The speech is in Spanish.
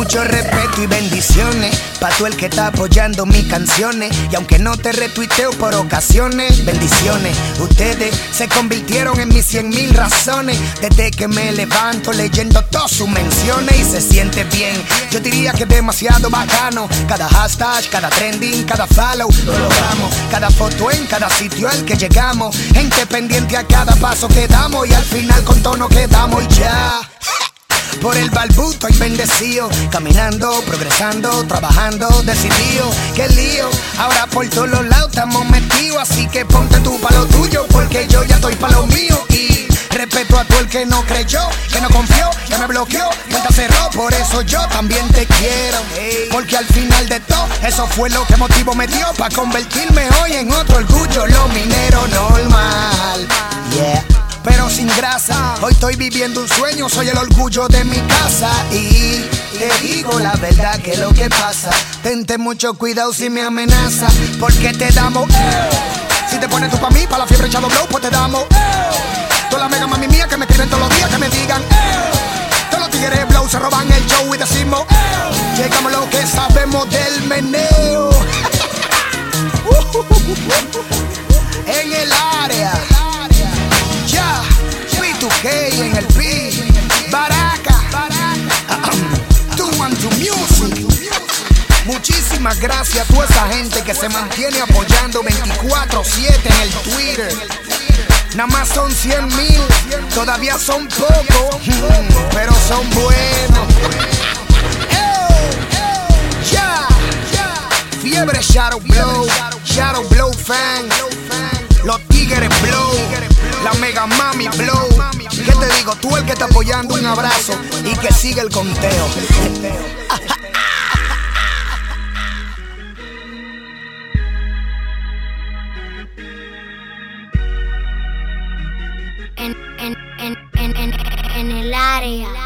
Mucho respeto y bendiciones pa' tú el que está apoyando mis canciones. Y aunque no te retuiteo por ocasiones, bendiciones. Ustedes se convirtieron en mis 100,000 razones. Desde que me levanto leyendo todas sus menciones y se siente bien. Yo diría que es demasiado bacano. Cada hashtag, cada trending, cada follow lo logramos. Cada foto en cada sitio al que llegamos. Gente pendiente a cada paso que damos. Y al final con todo nos quedamos y ya. Por el balbuto y bendecido, caminando, progresando, trabajando, decidido. ¡Qué lío! Ahora por todos los lados estamos metidos. Así que ponte tú pa' lo tuyo, porque yo ya estoy pa' lo mío. Y respeto a todo el que no creyó, que no confió, que me bloqueó, cuenta cerró. Por eso yo también te quiero, porque al final de todo, eso fue lo que motivo me dio pa' convertirme hoy en otro orgullo. Lo minero normal, yeah, pero sin grasa. Hoy estoy viviendo un sueño, soy el orgullo de mi casa. Y te digo la verdad que lo que pasa, tente mucho cuidado si me amenaza, porque te damos si te pones tú pa' mí, pa' la fiebre echado blow, pues te damos toda la mega mami mía que me escriben todos los días, que me digan todos los tigres blow se roban el show y decimos llegamos lo que sabemos del meneo. En el área ya, P2K en el P, Baraka, 212 Music. Muchísimas gracias a toda esa gente que se mantiene apoyando 24/7 en el Twitter. Nada más son 100,000, todavía son pocos, pero son buenos. Ya, Fiebre Shadow Blow fan, los Tigres Blow, la Mega Mami Blow. ¿Qué te digo? Tú el que está apoyando, un abrazo y que siga el conteo. En el área.